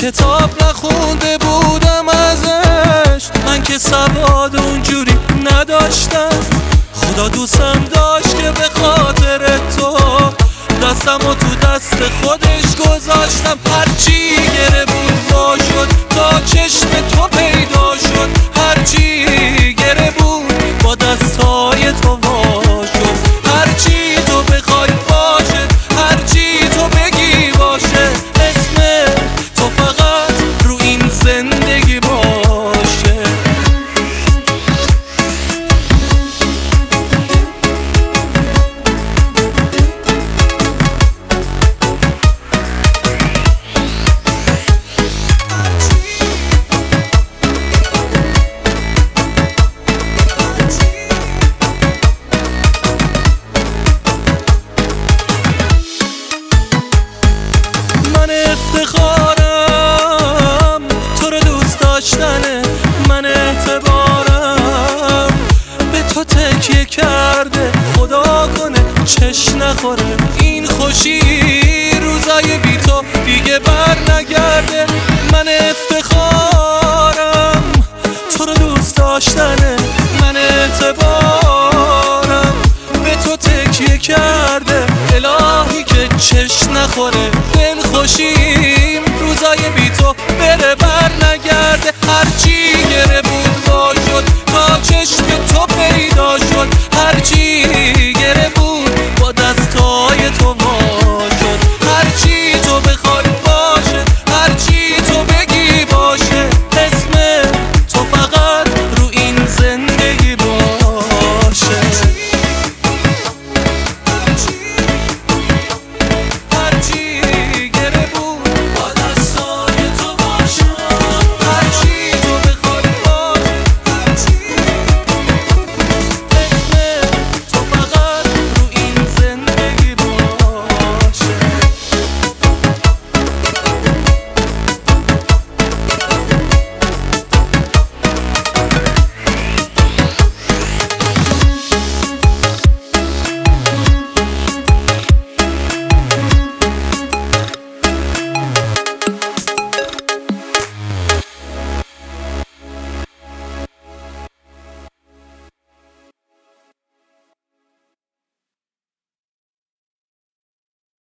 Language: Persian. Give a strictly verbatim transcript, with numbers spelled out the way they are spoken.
کتاب نخونده بودم ازش، من که سواد اونجوری نداشتم. خدا دوستم داشت که به خاطر تو دستم و تو دست خودش گذاشتم. هرچی گره بود وا شد تا چشم تو پیدا شد، هرچی گره بود با دستای تو وا شد. هرچی تو بخوای باشه، هرچی تو بگی باشه، اسم تو فقط رو این زندگی باشه. من افتخارم تو رو دوست داشتنه، من اعتبارم به تو تکیه کرده. خدا کنه چش نخوره این خوشی، روزای بی تو دیگه بر نگرده. من افتخارم تو رو دوست داشتنه، من اعتبارم به تو تکیه کرده. الهی که چش نخوره دل خوشیم، روزای بی تو بره بر نگرده.